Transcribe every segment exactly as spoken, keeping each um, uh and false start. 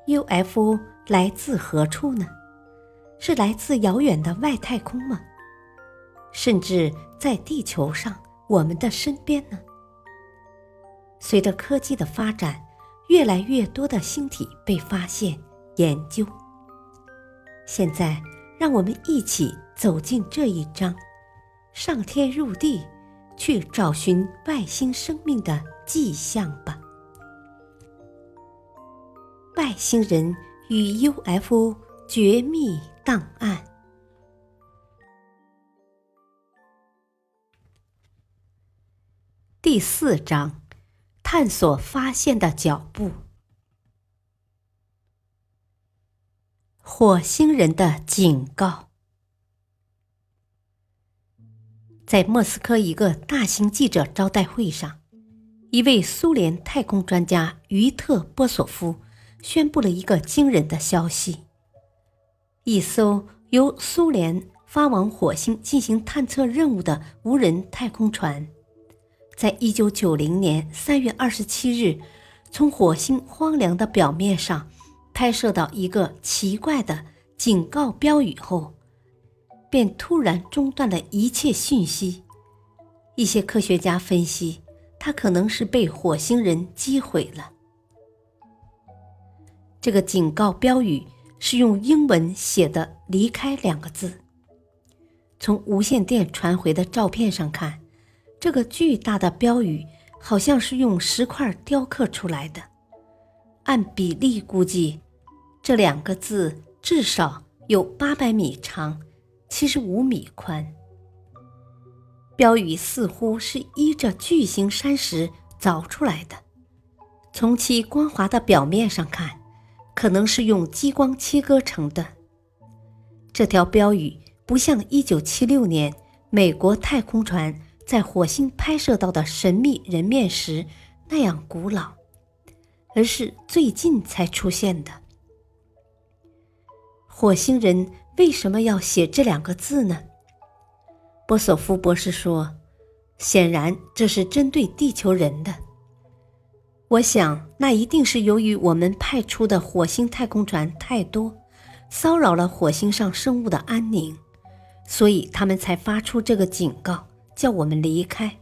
U F O 来自何处呢？是来自遥远的外太空吗？甚至在地球上，我们的身边呢？随着科技的发展，越来越多的星体被发现、研究。现在，让我们一起走进这一章，上天入地，去找寻外星生命的迹象吧。外星人与 U F O 绝密档案。第四章，探索发现的脚步。火星人的警告。在莫斯科一个大型记者招待会上，一位苏联太空专家于特·波索夫宣布了一个惊人的消息：一艘由苏联发往火星进行探测任务的无人太空船，在一九九零年三月二十七日，从火星荒凉的表面上拍摄到一个奇怪的警告标语后，便突然中断了一切讯息。一些科学家分析，它可能是被火星人击毁了。这个警告标语是用英文写的“离开”两个字。从无线电传回的照片上看，这个巨大的标语好像是用石块雕刻出来的。按比例估计，这两个字至少有八百米长，七十五米宽。标语似乎是依着巨型山石凿出来的，从其光滑的表面上看，可能是用激光切割成的。这条标语不像一九七六年美国太空船在火星拍摄到的神秘人面石那样古老，而是最近才出现的。火星人为什么要写这两个字呢？波索夫博士说，显然这是针对地球人的。我想那一定是由于我们派出的火星太空船太多，骚扰了火星上生物的安宁，所以他们才发出这个警告，叫我们离开。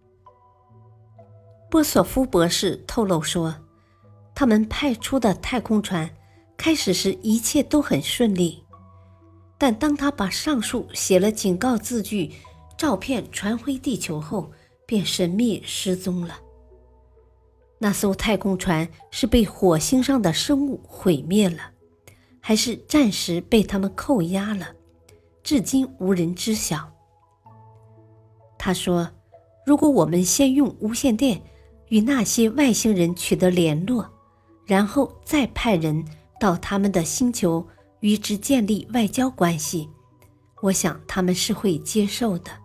波索夫博士透露说，他们派出的太空船开始时一切都很顺利，但当他把上述写了警告字句照片传回地球后，便神秘失踪了。那艘太空船是被火星上的生物毁灭了，还是暂时被他们扣押了，至今无人知晓。他说，如果我们先用无线电与那些外星人取得联络，然后再派人到他们的星球与之建立外交关系，我想他们是会接受的。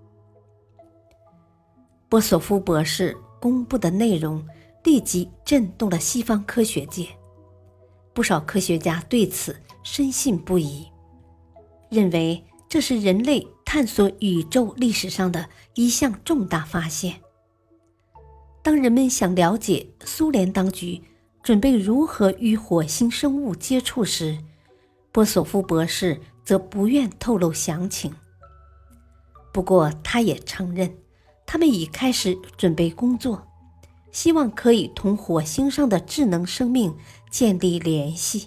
波索夫博士公布的内容立即震动了西方科学界，不少科学家对此深信不疑，认为这是人类探索宇宙历史上的一项重大发现。当人们想了解苏联当局准备如何与火星生物接触时，波索夫博士则不愿透露详情。不过他也承认，他们已开始准备工作，希望可以同火星上的智能生命建立联系。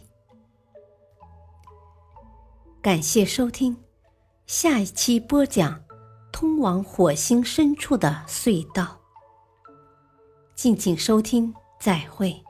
感谢收听，下一期播讲通往火星深处的隧道。敬请收听，再会。